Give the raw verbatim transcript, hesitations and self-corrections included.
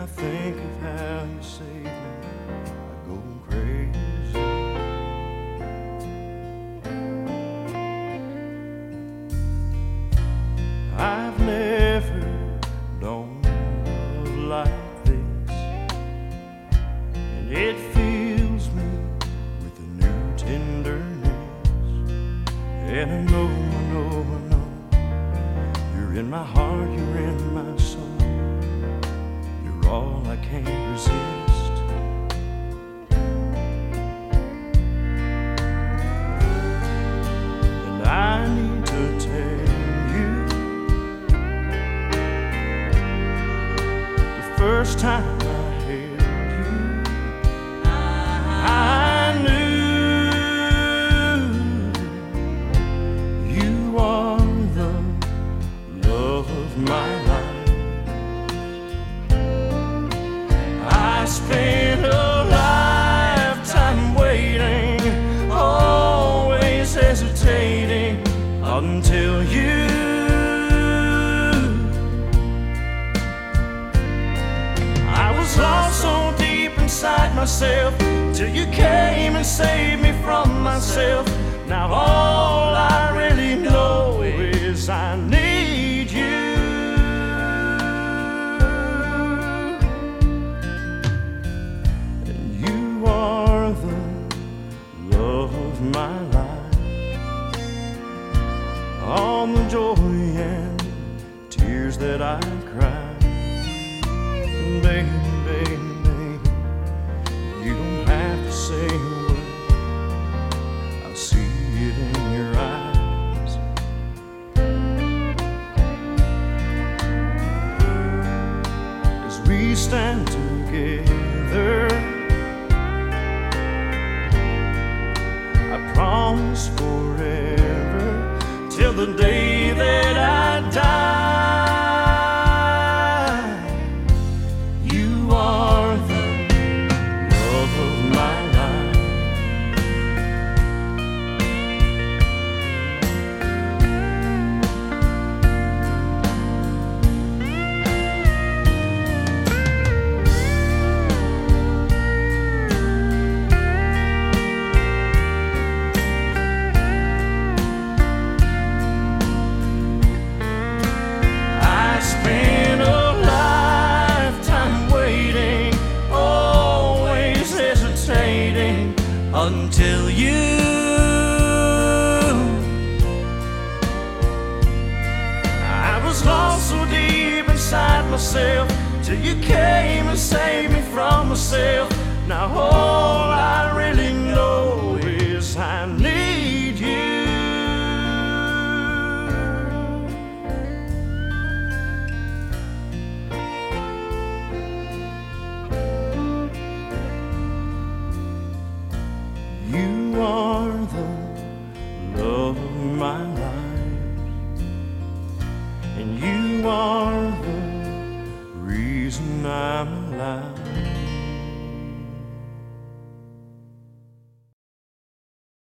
I think of how you saved me, I go crazy. I've never known love like this, and it fills me with a new tenderness. And I know, I know, I know, you're in my heart, you're in my soul, you're all I can't resist. And I need to tell you, the first time I held you, I knew you are the love of my life. I spent a lifetime waiting, always hesitating, until you. I was lost so deep inside myself, till you came and saved me from myself. Now all I really know is I need you. And you are the love of my life. All the joy and tears that I cry. And baby, baby, baby, you don't have to say a word, I'll see it in your eyes. As we stand together, I promise forever, till the day that I die. You are the love of my life. I spent a lifetime waiting, always hesitating, until you. I was lost so deep inside myself, till you came and saved me from myself. Now all I really know is I need you. You are the love of my life, and you are the reason I'm alive.